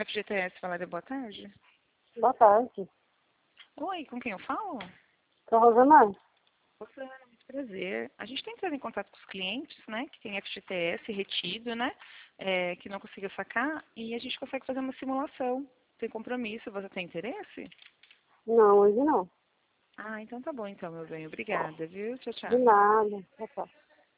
FGTS, Valéria, boa tarde. Boa tarde. Oi, com quem eu falo? Sou a Rosemar. Rosana, muito prazer. A gente tem entrado em contato com os clientes, né, que tem FGTS retido, né, que não conseguiu sacar, e a gente consegue fazer uma simulação. Tem compromisso, você tem interesse? Não, hoje não. Ah, então tá bom então, meu bem. Obrigada, viu? Tchau, De tchau. nada. Tchau, tchau.